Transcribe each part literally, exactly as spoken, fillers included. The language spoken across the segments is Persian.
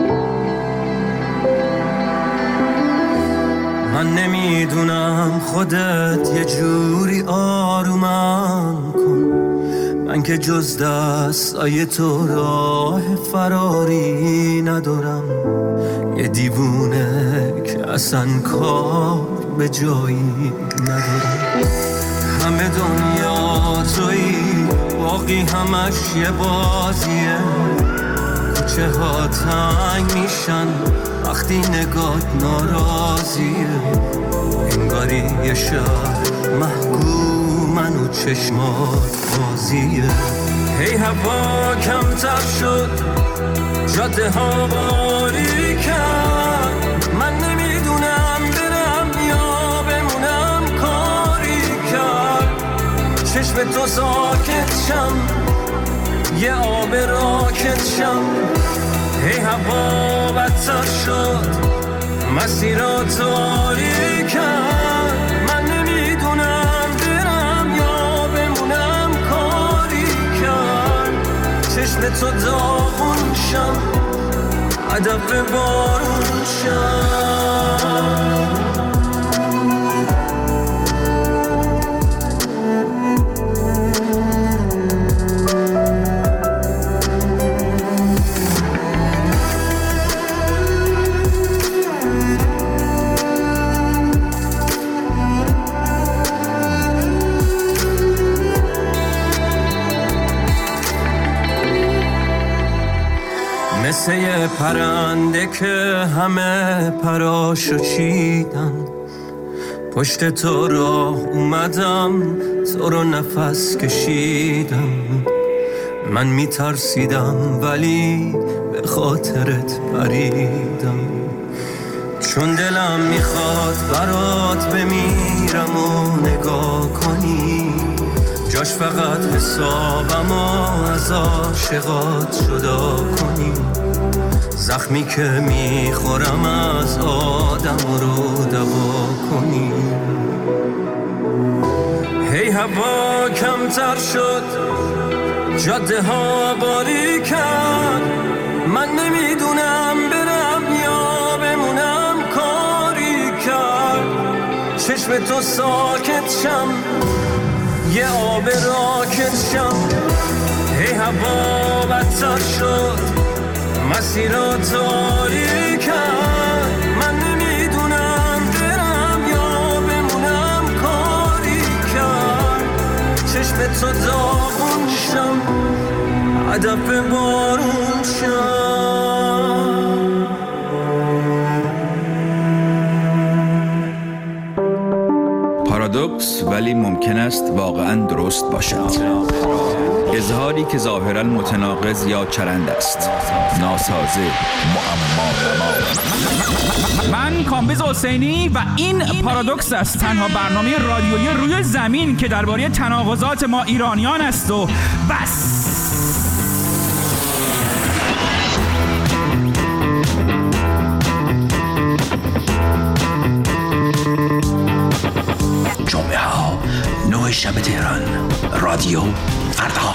من نمیدونم خودت یه جوری آرومم کن، من که جز دستای تو راه فراری ندارم. یه دیوونه که اصلا کار به جایی ندارم. همه دنیا تویی، باقی همش یه بازیه. کوچه ها تنگ میشن وقتی نگات ناراضیه. انگاری یه شهر محکومن و چشمات بازیه. هی هوا کمتر شد، جاده ها باری کرد. من نمیدونم برم یا بمونم، کاری کرد. چشم تو ساکت شم، یه آب راکت شم. هی هوا بدتر شد، مسیرات آری کرد. من نمیدونم برم یا بمونم، کاری کرد. چشم تو داغون شم، هدف بارون شم. مثل یه پرنده که همه پراشو چیدن، پشت تو راه اومدم، تو رو نفس کشیدم. من میترسیدم ولی به خاطرت پریدم، چون دلم میخواد برات بمیرم و نگاه کنی. جاش فقط حسابم و از عاشقات جدا کنی. زخمی که میخورم از آدم رو دوا کنی. هی هوا کمتر شد، جاده ها باری کرد. من نمیدونم برم یا بمونم، کاری کرد. چشم تو ساکت شم، یه آب راکت شم. هی هوا بدتر شد، مسیرات آری کرد. من نمیدونم برم یا بمونم، کاری کرد. چشم تو داغون شم، هدف بارون شم. پارادوکس ولی ممکن است واقعاً درست باشد. اظهاری که ظاهراً متناقض یا چرند است، ناسازه، معما. من کامبیز حسینی و این پارادوکس است، تنها برنامه رادیویی روی زمین که درباره تناقضات ما ایرانیان است و بس. جمعه ها نه شب تهران، رادیو فردا.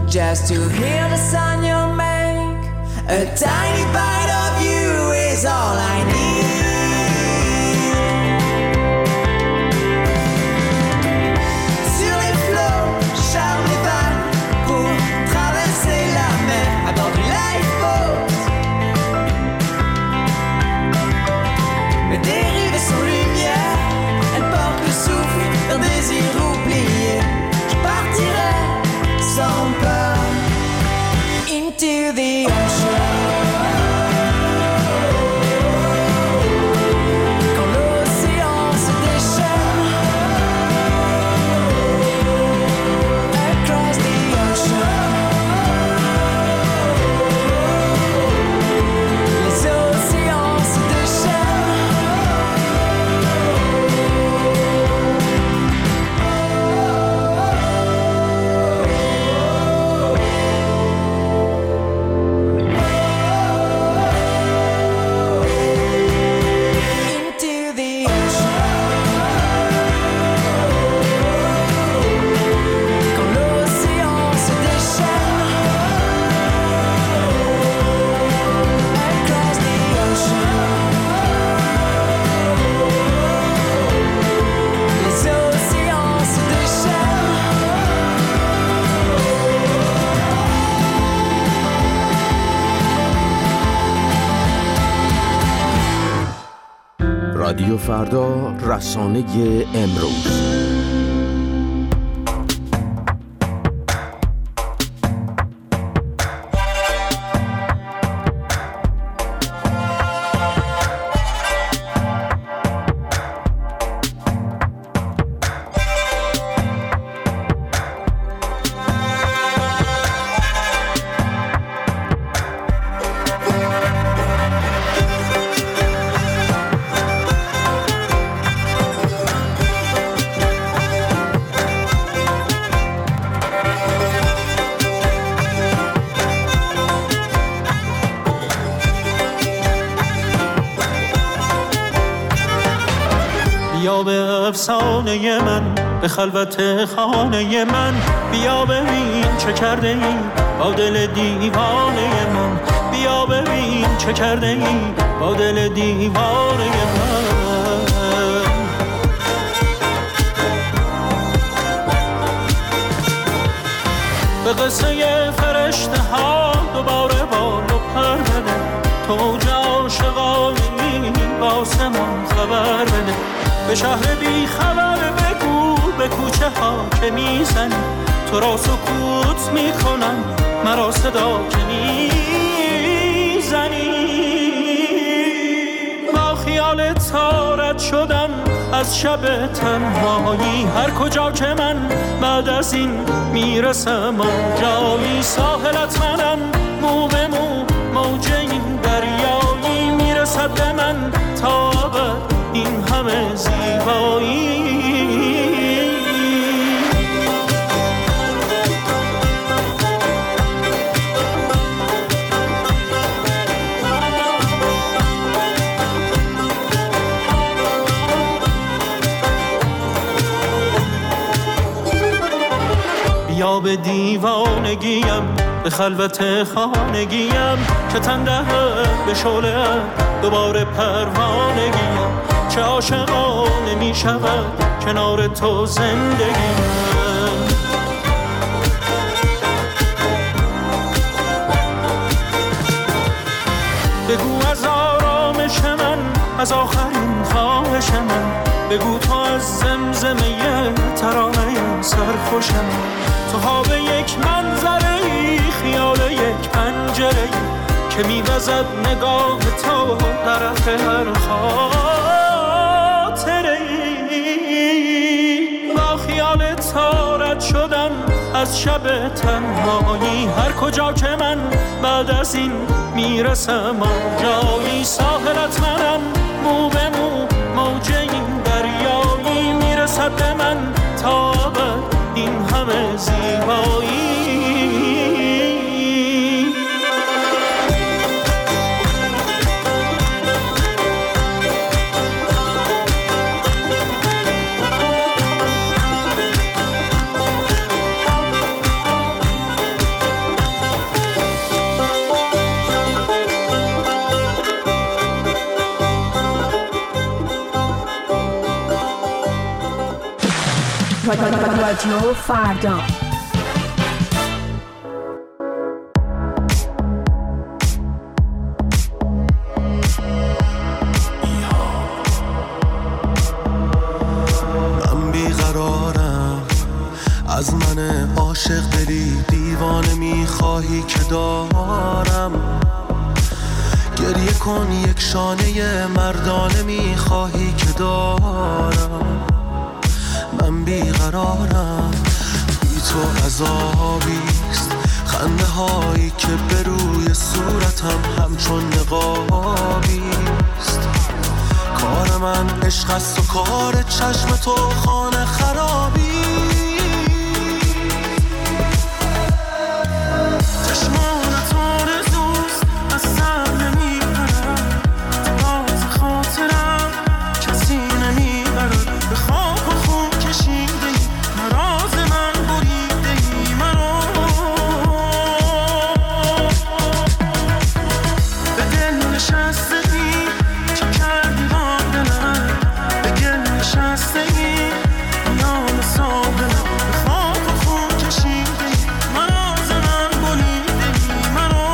Just to hear the sound you make, a tiny bite of you is all I need. Sur les flots, charme les vagues pour traverser la mer à bord du lifeboat. Mais dérivées sans lumière, elles portent le souffle d'un désir oublié. Je partirai sans peur into the ocean. Quand l'océan se déchaîne, across the ocean. Les océans se déchaînent. رادیو فردا، رسانه امروز. بیا به افسانه من، به خلوت خانه من، بیا ببین چه کرده ای با دل دیوانه من، بیا ببین چه کرده ای با دل دیوانه من. به قصه فرشته ها دوباره بال و پر بده، تو عاشقانه با آسمان خبر بده، به شهر بی خبر بگو به کوچه ها که میزنی، تو را سکوت میکنم مرا صدا که میزنی. با خیال تارت شدم از شب تنهایی، هر کجا که من بعد از این میرسم آنجایی، ساحلت منم مو به مو موج این دریایی، میرسد به من تا ابد این همه زیبایی. بیا به دیوانگیم، به خلوت خانگیم، که تن دهد به شعله دوباره پروانگیم، چه عاشقانه می شود کنار تو زندگیم. بگو از آرامش من، از آخرین خواهش من، بگو تو از زمزمه ترانه سرخوش من، تو خواب یک منظره ای، خیال یک پنجره ای که میوزد نگاه تو طرف هر خاطره ای. با خیال تارت شدم از شب تنهایی، هر کجا که من بعد از این میرسم آنجایی، ساحلت منم مو به مو موج این دریایی، میرسد به من تا ابد این همه زیبایی. رادیو فردا. من بیقرارم، از من عاشق دلی دیوانه میخواهی که دارم. گریه کن یک شانه مردانه میخواهی که دارم. من بیقرارم، بی تو عذابیست، خنده هایی که به روی صورتم همچون نقابیست. کار من عشق است و کار چشم تو خانه خرابی. چشمانت آرزوست، از سر نمیبرم، راز خاطرم کسی نمیبرد. به خاک و خون کشیده ای، نراز من بریده ای مرا. به دل نشسته ای، چه کردی با دلم؟ به گل نشسته ای، میان سابلم. به خاک و خون کشیده ای، نراز من بریده ای مرا.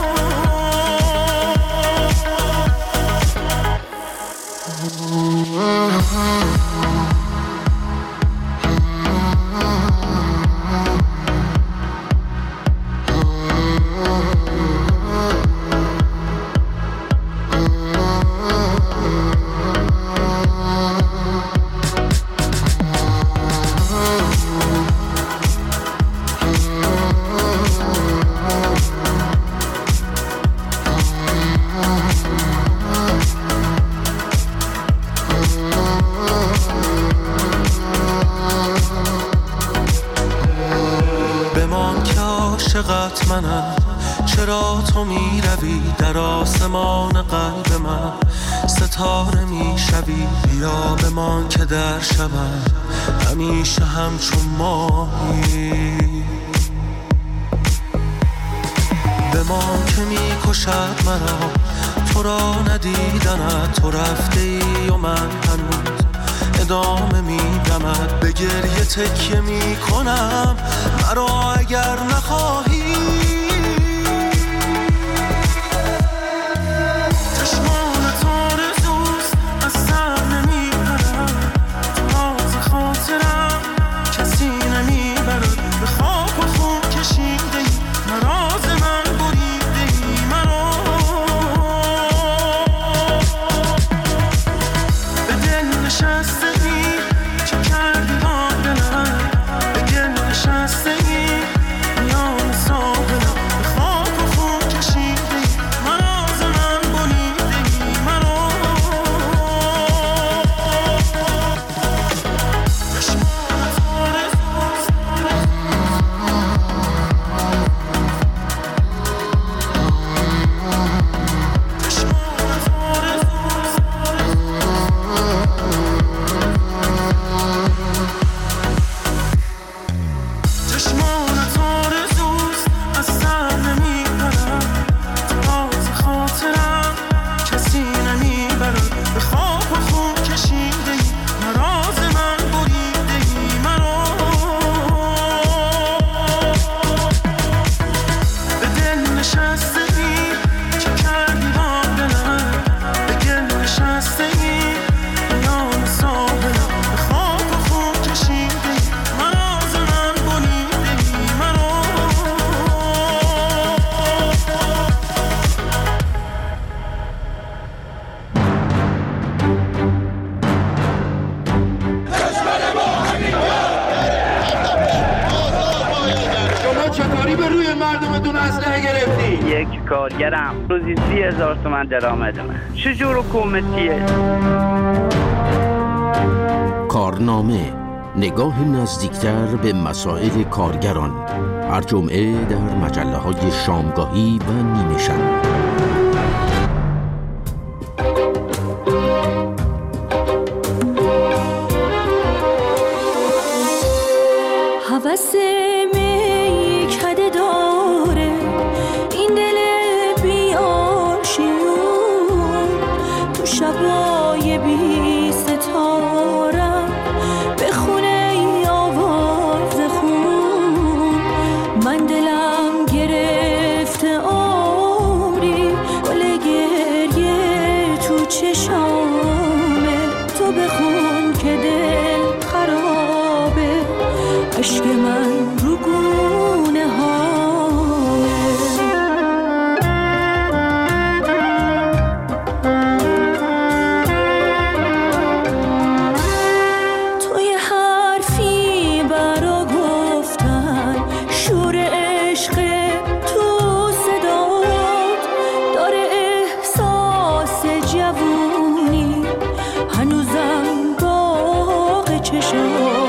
بمان که عاشقت منم، چرا تو می روی در آسمان قلب من؟ ستاره می شوی، بیا بمان که در شبم همیشه همچون ماهی. بمان که می کشد مرا تو را ندیدنت. تو رفته ای و من هنوز ادامه میدمد. به گریه تکیه میکنم مرا اگر نخواهی. چشمانت آرزوست، از سر نمیبرم، راز خاطرم کسی نمیبرد. به خاک و خون کشیده ای، نراز من بریده ای مرا. به دل نشسته ای، چه کردی با دلم؟ به گل نشسته ای، میان سابلم. به خاک و خون کشیده ای، نراز من بریده ای مرا. چشمانت آرزوست، چشمانت آرزوست. چشمانت آرزوست، از سر نمیبرم، راز خاطرم کسی نمیبرد. به خاک و خون کشیده ای، نراز من بریده ای مرا. به دل نشسته ای، چه کردی با دلم؟ به گل نشسته ای، میان سابلم. به خاک و خون کشیده ای، نراز من بریده ای مرا. شما چطوری به روی مردمتون اسلحه گرفتی؟ یک کارگرم روزی سی هزار تومن درآمدمه. چجور حکومتیه؟ کارنامه، نگاه نزدیکتر به مسائل کارگران، هر جمعه در مجله های شامگاهی و نیمه شب. هوس میکده داره این دل بی‌آشیون، تو شبای بی ستاره به خونه یا دلم گرفته عمری، گل گریه تو چشامه. تو بخون که دل خرابه، عشق من رو گونه هامه. توی حرفی برا گفتن، شور عشق تو صدات داره، احساس جوونی هنوزم باغ چشات.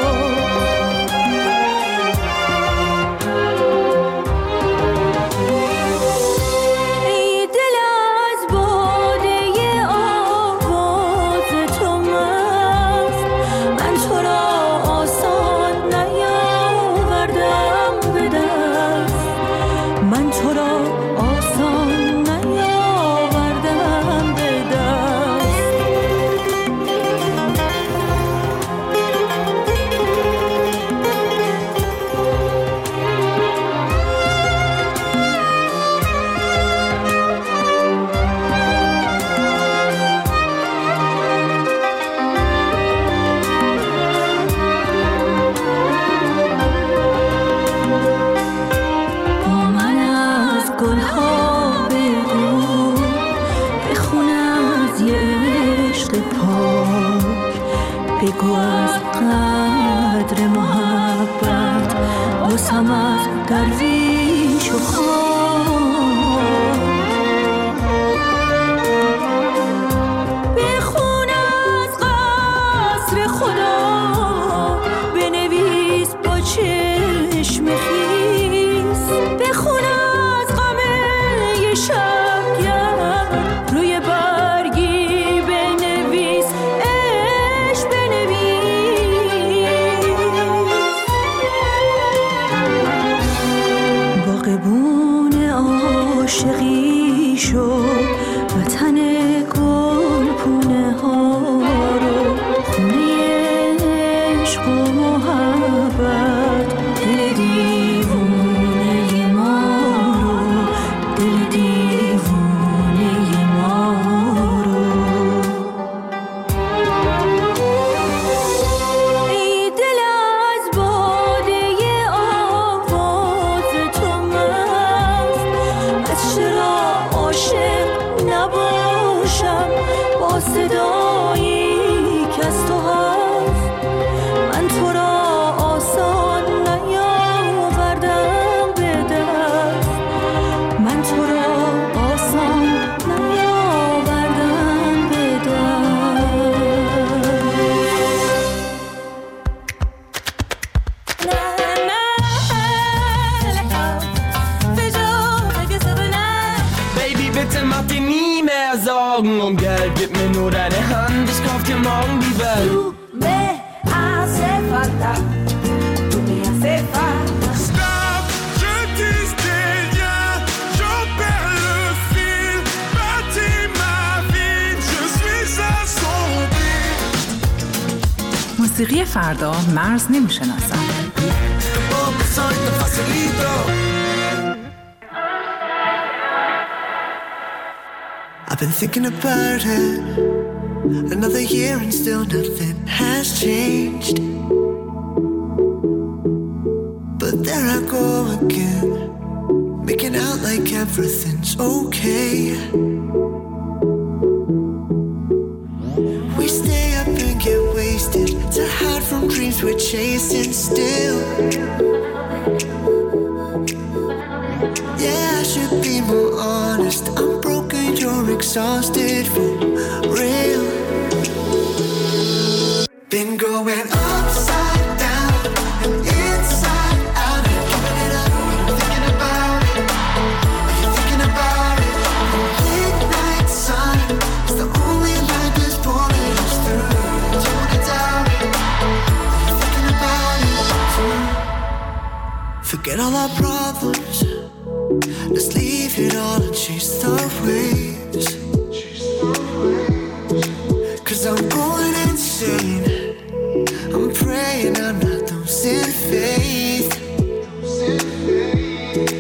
بگو از قدر محبت، باسم از درویش و خان. بخون از قصر خدا، بنویس با چشم خیس. بخون از غم شبگرد، روی برگی بنویس عشق بنویس. باغبون عاشقی شو، وطن گلپونه ها رو، خونه عشق و محبت. دل دیوونه ما رو، دل دیوونه ما رو. ای دل از باده آواز تو مست، از چرا عاشق نباشم با صدایی که از تو هست. من تو را آسان نیاوردم به دست، من تو را آسان نیاوردم به دست. Baby, bitte mach dir nie mehr Sorgen um Geld, gib mir nur deine Hand, ich kauf dir morgen die Welt. Tu me hace falta, tu me hace falta. Stop, je tisse des liens, j'en perds le fil. Bâtis ma vie, je suis assombri. موسیقی فردا مرز نمیشناسد. Poco soy tan facilito. I've been thinking about it. Another year and still nothing has changed. But there I go again, making out like everything's okay. We stay up and get wasted to hide from dreams we're chasing still. Yeah, I should be more honest. I'm broken, you're exhausted for real. Been going upside down and inside out and giving it up. Thinking about it, are you thinking about it? The midnight sun is the only light that's pulling us through. Do you wanna doubt it? Are you thinking about it too? Forget all our problems, let's leave it all and chase the waves. Cause I'm going insane, I'm praying I'm not losing faith.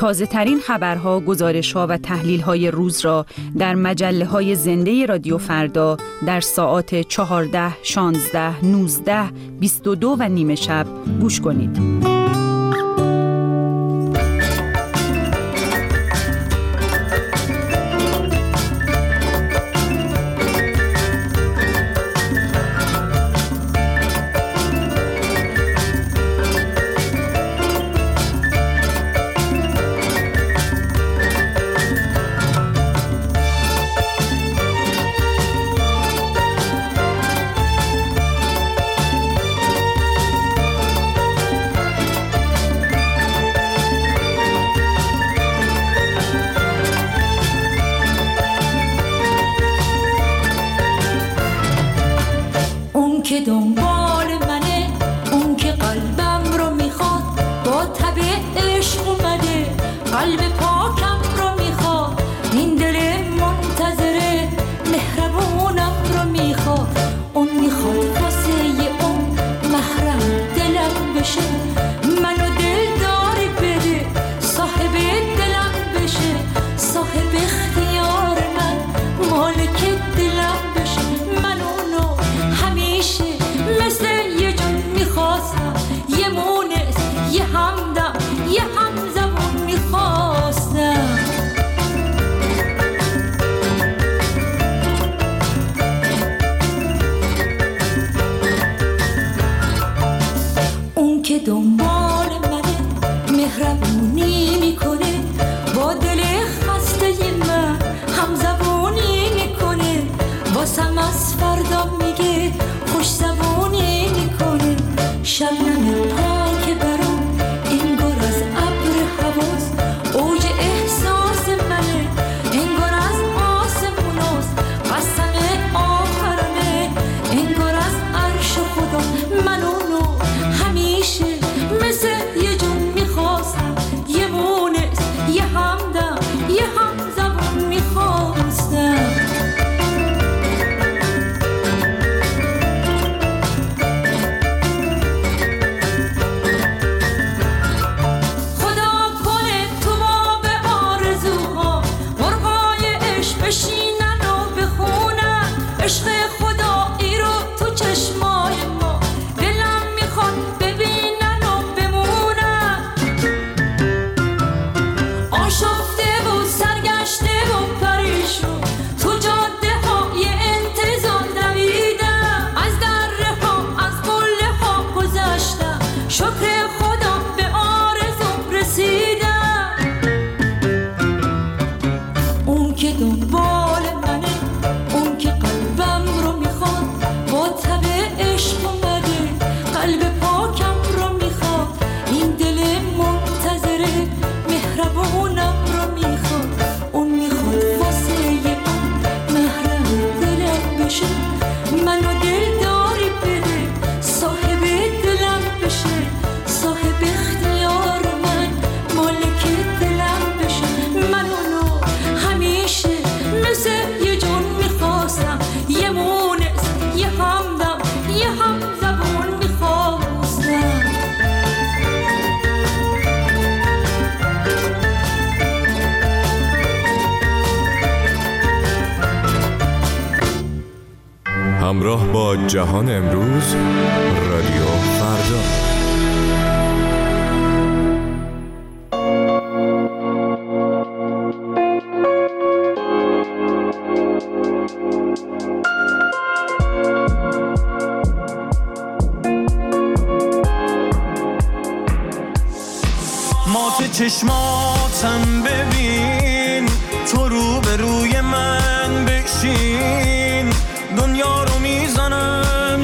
تازه ترین خبرها، گزارش‌ها و تحلیل‌های روز را در مجله‌های زنده رادیو فردا در ساعات چهارده، شانزده، نوزده، بیست و دو و نیمه شب گوش کنید. که دنبال منه، اون که قلبم رو میخواد، با تب عشق اومده، قلب پاکم رو میخواد، این دل منتظره مهربونم رو میخواد، اون میخواد واسه اون محرم دلم بشه، منو دلداری بده، صاحب دلم بشه، صاحب اختیار من، مالک دلم بشه، من اونو همیشه مثل یه جون میخواستم، یه مونس، یه همدم، یه همزمون میخواستم. اون که دنبال منه، مهربونی میکنه، با دل خسته من همزبونی میکنه، واسم از فردا میگه خوش زبونی میکنه، شبنم پاک برام انگار از ابر حواس، اوج احساس منه انگار از آسموناست، قسم آخرمه انگار از عرش خدا، من اونو همیشه مثل یه جون میخواستم، یه مونس، یه همدم، یه همزبون میخواستم. بشینن و بخونن عشق خدایی رو تو چشمای ما، دلم میخواد ببینن و بمونن، آشفته و سرگشته و پریشون تو جاده های انتظار دویدم، از دره ها از قله ها گذشتم، شکر خدا به آرزوم رسیدم. اون که دنبال منه، اون که قلبم رو میخواد، با تب عشق اومده، قلب پاکم رو میخواد، این دل منتظره مهربونم رو میخواد، اون میخواد واسه اون محرم دلم بشه، منو دلداری بده، صاحب دلم بشه، صاحب اختیار من، مالک دلم بشه، من اونو همیشه مثل یه جون میخواستم، یه مونس، یه همدم، یه همزبون میخواستم. همراه با جهان امروز، رادیو فردا. چشماتم ببین، تو رو به روی من بشین، دنیا رو میزنم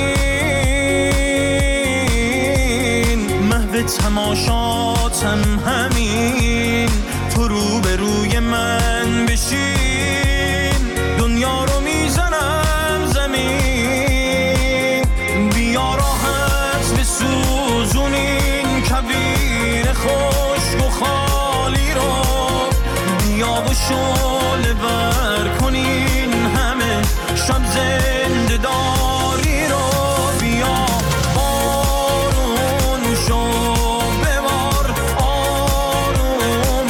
زمین، محو تماشاتم همین، تو رو به روی من بشین، دنیا رو میزنم زمین، بیا راحت بسوزونین کبیر خشک و خالی رو، بیا و شعله ور کنین همه شب زنده داری رو، بیا بارون شو ببار آروم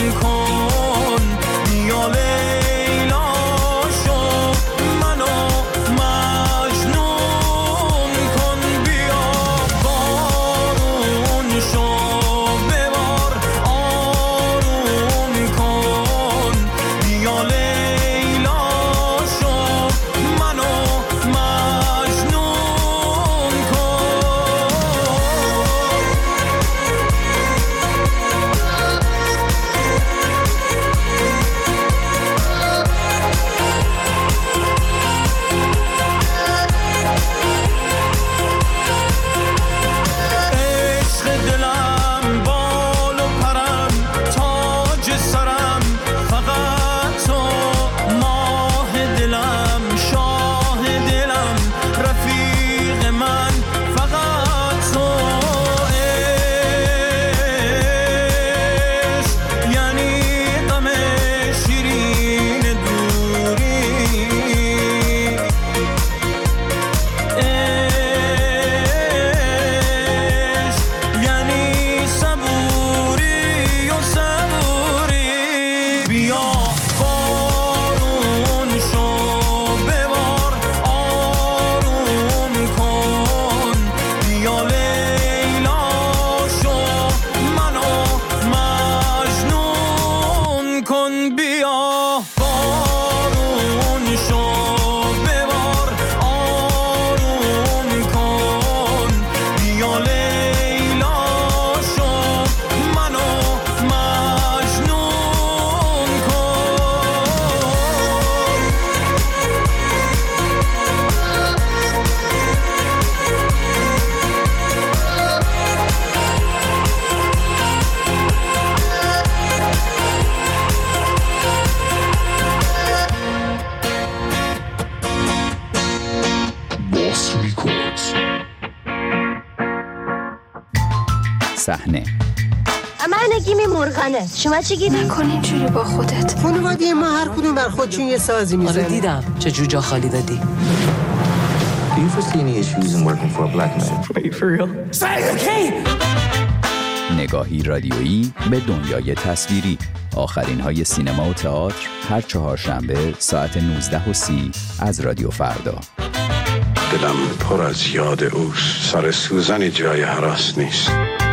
صحنه. من نگیم مرغانه. شما چی گیدی؟ نکن اینجوری با خودت. خانواده ما هر کدوم بر خودشون یه سازی میزنه. آره دیدم چه جوجا خالی دادی. Do you foresee any issues in working for a black man? Wait, for real? Say okay! نگاهی رادیویی به دنیای تصویری. آخرین های سینما و تئاتر هر چهارشنبه ساعت نوزده و سی از رادیو فردا. دلم پر از یاد اوست. سر سوزنی جای هراس نیست.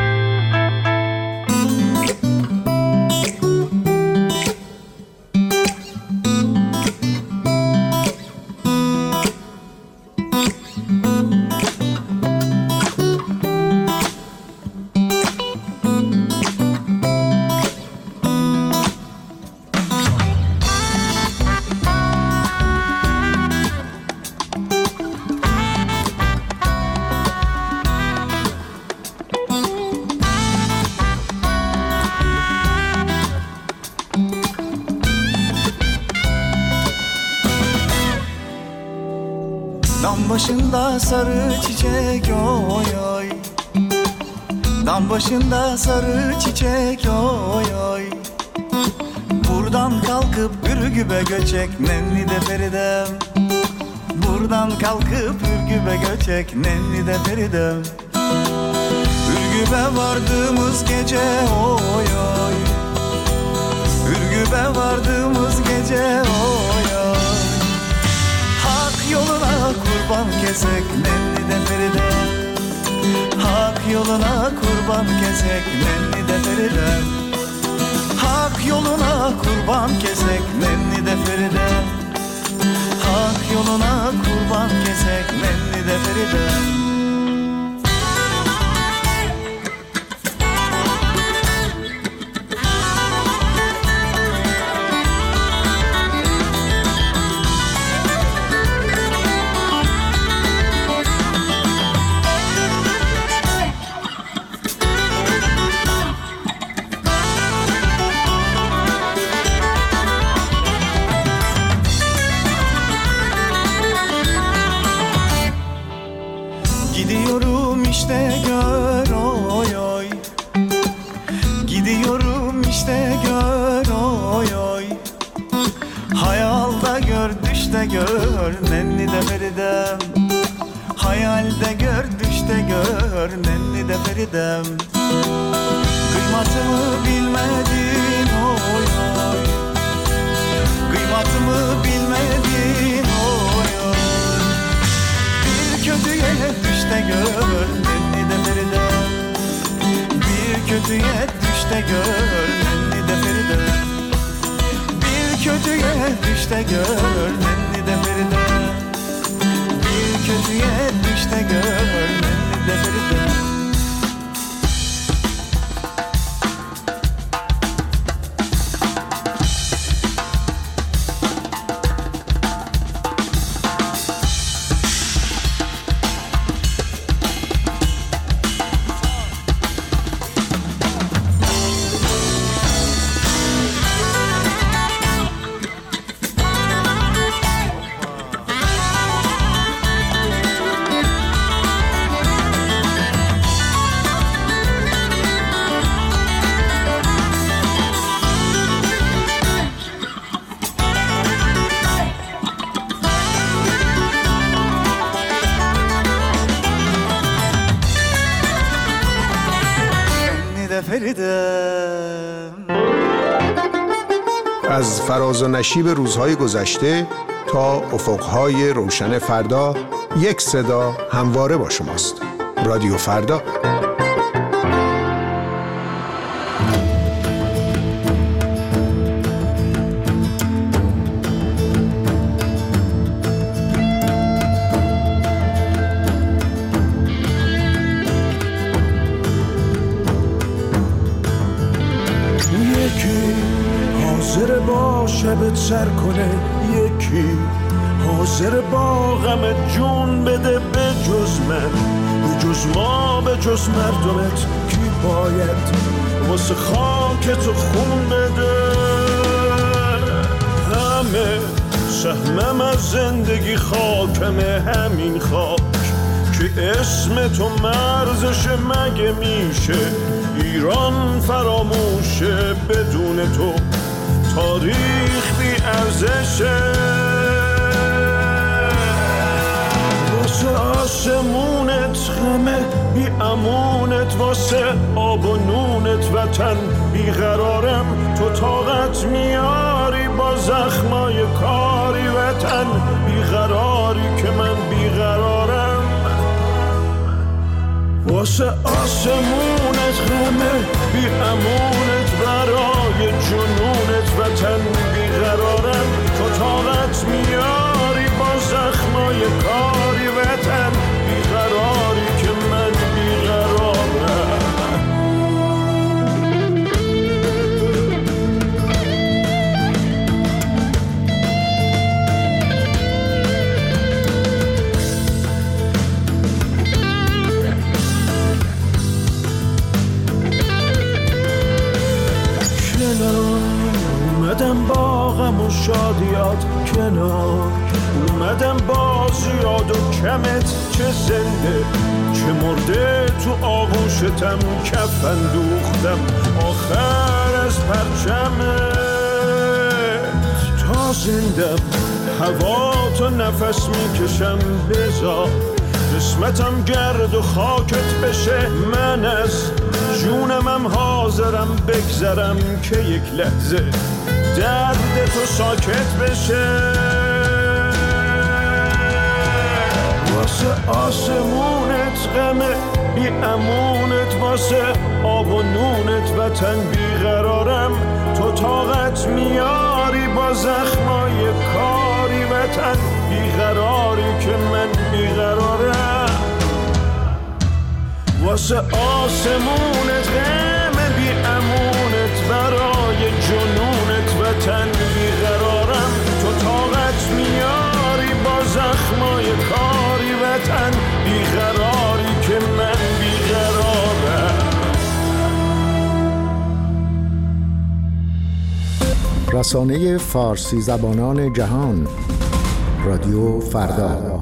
Dam başında sarı çiçek oy oy. Dam başında sarı çiçek oy oy. Buradan kalkıp Ürgüp'e göçek nenni de Feridem. Buradan kalkıp Ürgüp'e göçek nenni de Feridem. Ürgüp'e vardığımız gece oy oy. Ürgüp'e vardığımız gece oy oy. Yoluna kurban kesek nenni de Feride. Hak yoluna kurban kesek nenni de Feride. Hak yoluna kurban kesek nenni de Feride. Hak yoluna kurban kesek nenni de Feride. Gidiyorum işte gör oy oy. Gidiyorum işte gör oy oy. Hayalda gör düşte gör nenni de Feridem. Hayalde gör düşte gör nenni de Feridem. Kıymatımı bilmedin oy oy. Kıymatımı bilmedin oy oy. Bir kötüye düşte gör nenni de Feridem. Bir kötüye düşte gör nenni de Feridem. Bir kötüye düşte gör nenni de Feridem. Bir kötüye düşte gör nenni de Feridem. از فراز و نشیب روزهای گذشته تا افقهای روشن فردا، یک صدا همواره با شماست. رادیو فردا. حاضر با شبت سر کنه، یکی حاضر با غم جون بده به جز من، به جز ما، به جز مردمت کی باید واسه خاک تو خون بده. همه سهمم از زندگی خاکمه، همین خاک که اسم تو مرزش مگه میشه ایران فراموشه بدون تو، تاریخ بی ارزشه. واسه آسمونت غمه بی امونت، واسه آب و نونت وطن بیقرارم. تو طاقت میاری با زخمای کاری وطن بیقراری که من بیقرارم. واسه آسمونت غمه بی امونت، برای جنونت وطن بیقرارم. تو طاقت میاری با زخمای کاری وطن بیقراری که من بیقرارم. اومدم با غم و شادیات کنار، اومدم با زیاد و کمت، چه زنده چه مرده تو آغوشتم کفن دوختم آخر از پرچمت. تا زندم هوا تو نفس میکشم، بذار قسمتم گرد و خاکت بشه. من از جونمم حاضرم بگذرم که یک لحظه درد تو ساکت بشه. واسه آسمونت غمه بی امونت، واسه آب و نونت وطن بیقرارم. تو طاقت میاری با زخمای کاری وطن بیقراری که من بیقرارم. واسه آسمونت غمه بی امونت، برای جنونت وطن بیقرارم. تو طاقت میاری با زخمای کاری وطن بیقراری که من بیقرارم. رسانه فارسی زبانان جهان، رادیو فردا.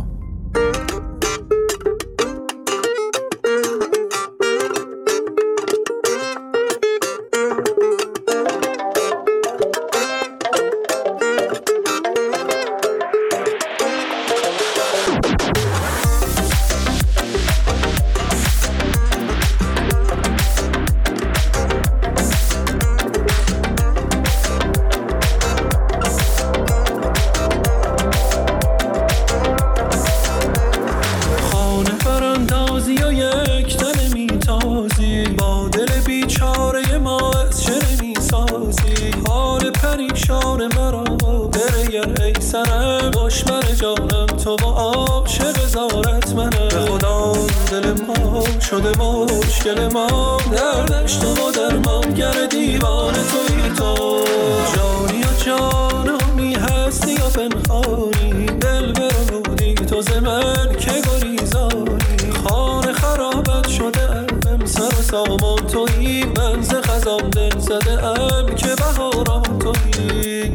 شده مشکل ما دردش تو و درمانگر دیوانه توی تو. جانی و جانانی هستی و پنهانی، دل برمودی تو زمن که گریزانی. خانه خرابت شده ام سر و سامان توی، من ز خزان دل زده ام که بهاران توی.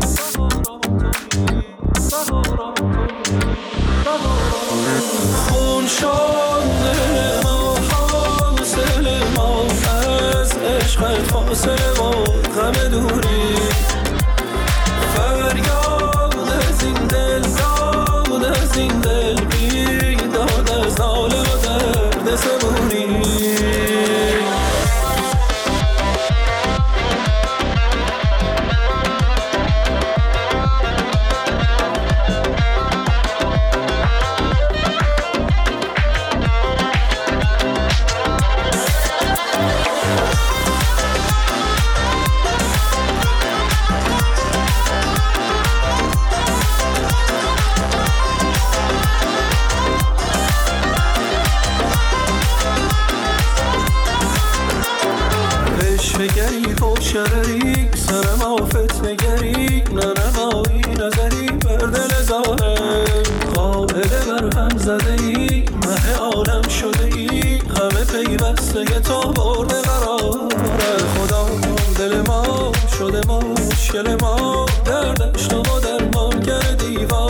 خون شد دل ما، حاصل ما از عشقت فاصله ما غم دوری. فریاد از این دل، داد از این دل، بیداد از ناله و درد صبوری. شرری سرم آفت نگری، نه نمایی نظری بر دل ظالم. قاعده بر هم زده ای، مه عالم شده ای، همه پیوسته تو برده قرار. خدا دل ما شده مشکل ما، دردش تو و درمانگر دیوار.